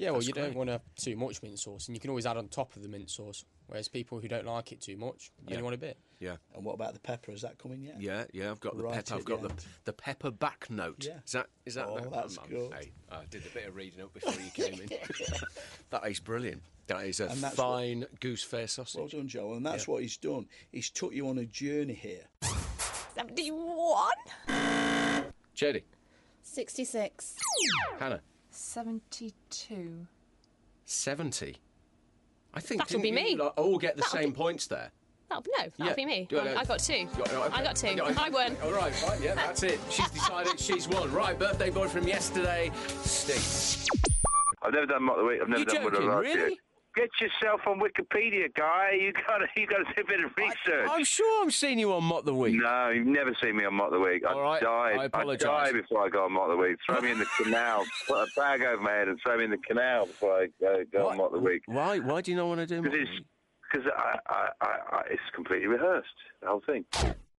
Yeah, well, That's you don't great. want to have too much mint sauce, and you can always add on top of the mint sauce. Whereas people who don't like it too much, only want a bit. Yeah. And what about the pepper? Is that coming yet? Yeah, I've got the Right pepper. I've at got the the, end. the pepper back note. Yeah. Is that? Oh, that's good. Hey, I did a bit of reading up before you came in. That is brilliant. That is a And that's fine goose fair sausage. Well done, Joel. And that's what he's done. He's took you on a journey here. 71. Jodie, 66. Hannah, 72. 70. I think That'll didn't be you me. lot all get the same points there. That'll be me. Yeah. I got 2. I got 2. Yeah, I won. All right, yeah, that's it. She's decided she's won. Right, birthday boy from yesterday, Steve. I've never done Mock the Week. I've never You done Would I joking, Lie to really? You. Get yourself on Wikipedia, guy. You got to do a bit of research. I'm sure I've seen you on Mock the Week. No, you've never seen me on Mock the Week. All right, I apologise. I died before I got on Mock the Week. Throw me in the canal. Put a bag over my head and throw me in the canal before I go on Mock the Week. Why? Why do you not want to do Mock the Week? Because it's completely rehearsed, the whole thing.